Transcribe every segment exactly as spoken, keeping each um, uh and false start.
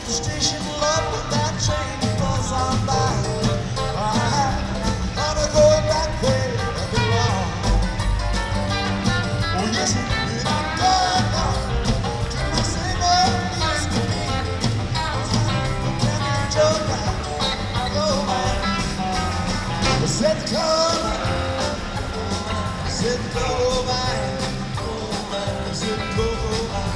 the station love when that train goes on by. I wanna go back where I belong. Oh yes, it really does. To my same old used to be. But can you joke out? Go back. I said go back. I said go back. I said go back.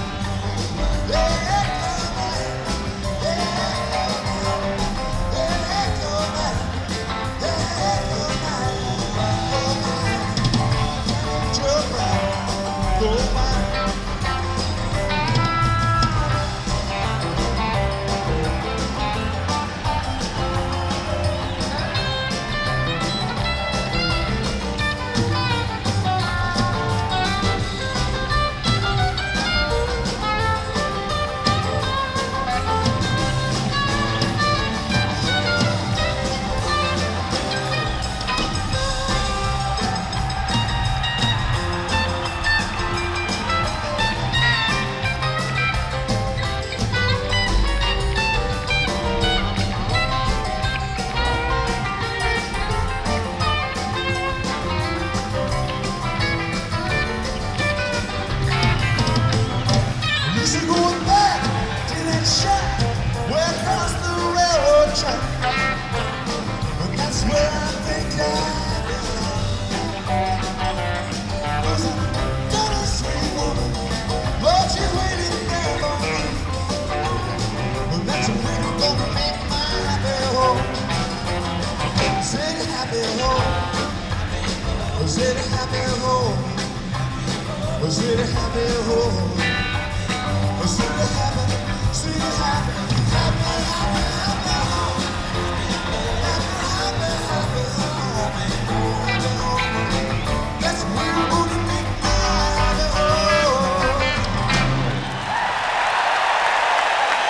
Going back to that shack where across the railroad track, and that's where I think I belong. 'Cause I got a sweet woman, Lord, she's waiting there for me, and that's where I'm gonna make my happy home. Sing happy home, sing happy home, sing happy home.